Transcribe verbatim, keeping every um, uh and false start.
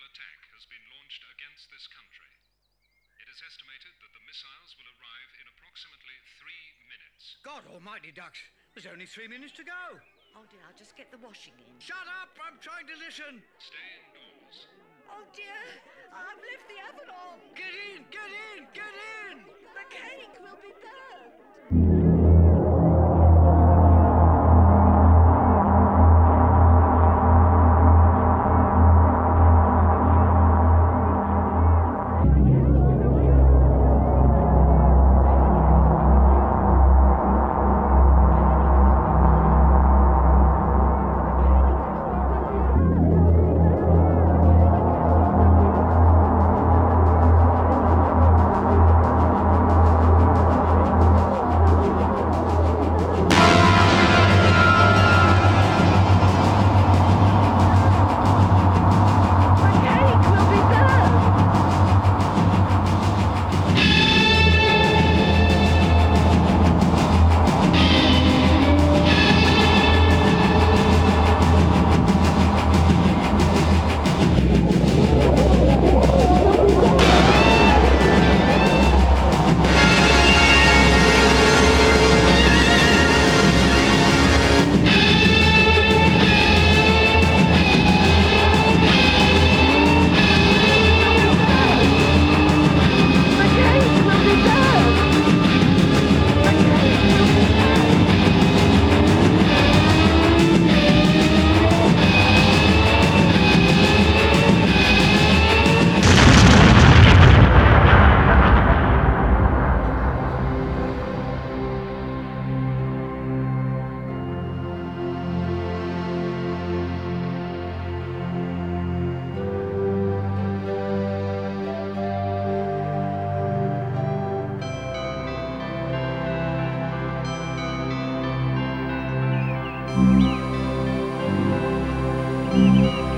missile attack has been launched against this country. It is estimated that the missiles will arrive in approximately three minutes. God almighty, Dux. There's only three minutes to go. Oh dear, I'll just get the washing in. Shut up! I'm trying to listen. Stay indoors. Oh dear, I've left the oven on. Get in! Get in! Get in! The cake will be burned. Thank you.